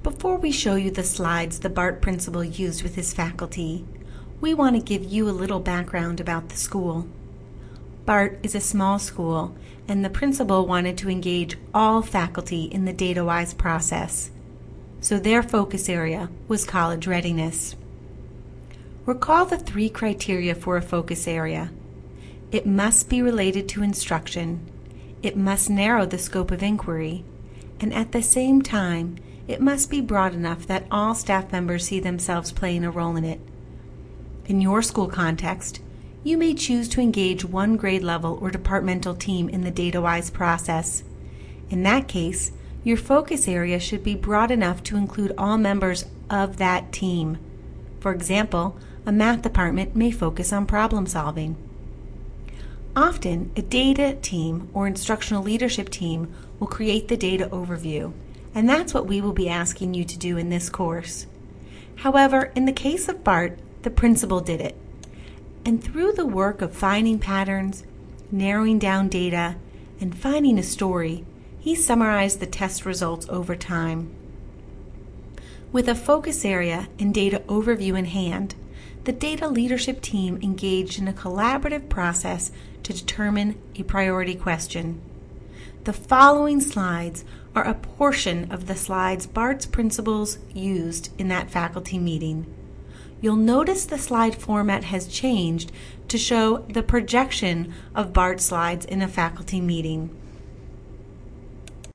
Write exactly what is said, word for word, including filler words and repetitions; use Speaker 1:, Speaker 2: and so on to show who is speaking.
Speaker 1: Before we show you the slides the BART principal used with his faculty, we want to give you a little background about the school. BART is a small school, and the principal wanted to engage all faculty in the DataWise process, so their focus area was college readiness. Recall the three criteria for a focus area. It must be related to instruction, it must narrow the scope of inquiry, and at the same time, it must be broad enough that all staff members see themselves playing a role in it. In your school context, you may choose to engage one grade level or departmental team in the DataWise process. In that case, your focus area should be broad enough to include all members of that team. For example, a math department may focus on problem solving. Often, a data team or instructional leadership team will create the data overview, and that's what we will be asking you to do in this course. However, in the case of BART, the principal did it. And through the work of finding patterns, narrowing down data, and finding a story, he summarized the test results over time. With a focus area and data overview in hand, the data leadership team engaged in a collaborative process to determine a priority question. The following slides are a portion of the slides BART's principals used in that faculty meeting. You'll notice the slide format has changed to show the projection of BART slides in a faculty meeting.